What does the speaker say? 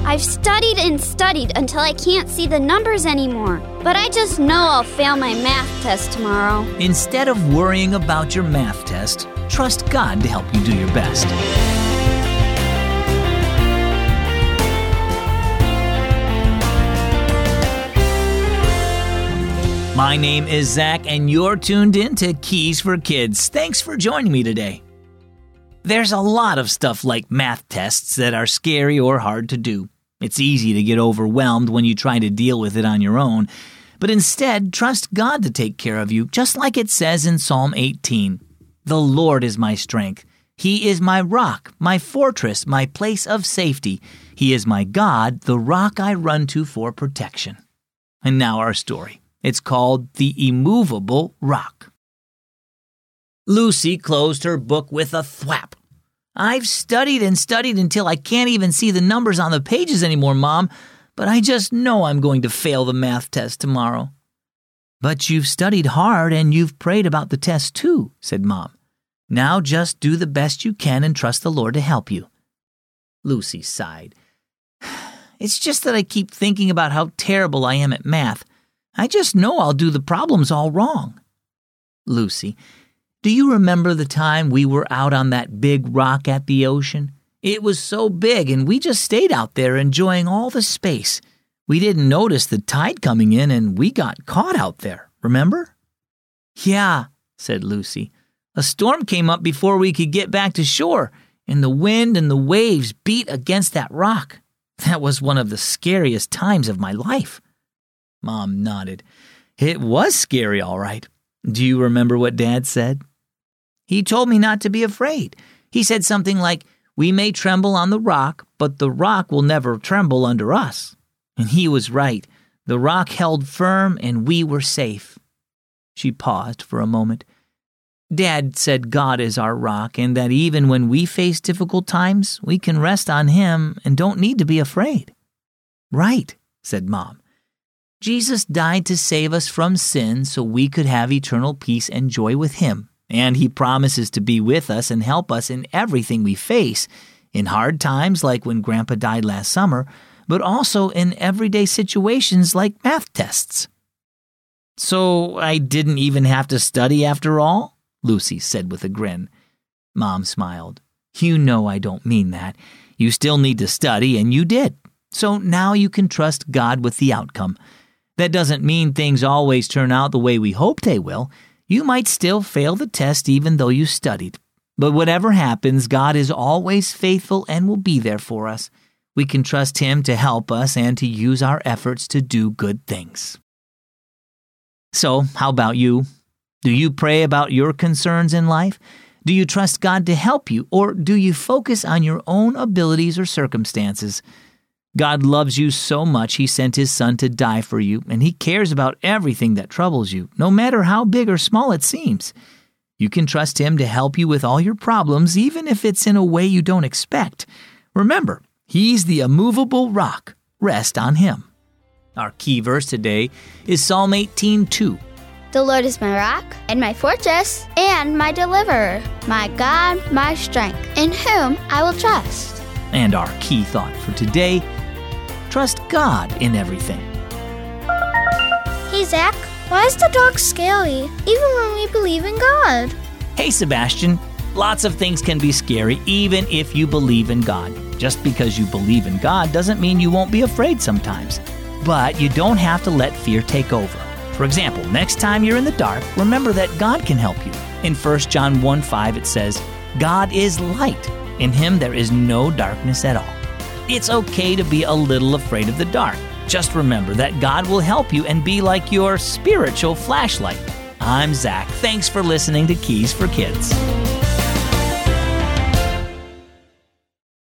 I've studied and studied until I can't see the numbers anymore. But I just know I'll fail my math test tomorrow. Instead of worrying about your math test, trust God to help you do your best. My name is Zach, and you're tuned in to Keys for Kids. Thanks for joining me today. There's a lot of stuff like math tests that are scary or hard to do. It's easy to get overwhelmed when you try to deal with it on your own, but instead, trust God to take care of you, just like it says in Psalm 18. The Lord is my strength. He is my rock, my fortress, my place of safety. He is my God, the rock I run to for protection. And now our story. It's called The Immovable Rock. Lucy closed her book with a thwap. I've studied and studied until I can't even see the numbers on the pages anymore, Mom, but I just know I'm going to fail the math test tomorrow. But you've studied hard and you've prayed about the test too, said Mom. Now just do the best you can and trust the Lord to help you. Lucy sighed. It's just that I keep thinking about how terrible I am at math. I just know I'll do the problems all wrong. Lucy, do you remember the time we were out on that big rock at the ocean? It was so big and we just stayed out there enjoying all the space. We didn't notice the tide coming in and we got caught out there, remember? Yeah, said Lucy. A storm came up before we could get back to shore, and the wind and the waves beat against that rock. That was one of the scariest times of my life. Mom nodded. It was scary, all right. Do you remember what Dad said? He told me not to be afraid. He said something like, we may tremble on the rock, but the rock will never tremble under us. And he was right. The rock held firm and we were safe. She paused for a moment. Dad said God is our rock and that even when we face difficult times, we can rest on Him and don't need to be afraid. Right, said Mom. Jesus died to save us from sin so we could have eternal peace and joy with Him. And He promises to be with us and help us in everything we face, in hard times like when Grandpa died last summer, but also in everyday situations like math tests. So I didn't even have to study after all? Lucy said with a grin. Mom smiled. You know I don't mean that. You still need to study, and you did. So now you can trust God with the outcome. That doesn't mean things always turn out the way we hope they will. You might still fail the test even though you studied. But whatever happens, God is always faithful and will be there for us. We can trust Him to help us and to use our efforts to do good things. So, how about you? Do you pray about your concerns in life? Do you trust God to help you, or do you focus on your own abilities or circumstances? God loves you so much He sent His Son to die for you, and He cares about everything that troubles you, no matter how big or small it seems. You can trust Him to help you with all your problems, even if it's in a way you don't expect. Remember, He's the immovable rock. Rest on Him. Our key verse today is Psalm 18:2. The Lord is my rock and my fortress and my deliverer, my God, my strength, in whom I will trust. And our key thought for today, trust God in everything. Hey, Zach, why is the dark scary, even when we believe in God? Hey, Sebastian, lots of things can be scary even if you believe in God. Just because you believe in God doesn't mean you won't be afraid sometimes. But you don't have to let fear take over. For example, next time you're in the dark, remember that God can help you. In 1 John 1:5 it says, God is light. In Him there is no darkness at all. It's okay to be a little afraid of the dark. Just remember that God will help you and be like your spiritual flashlight. I'm Zach. Thanks for listening to Keys for Kids.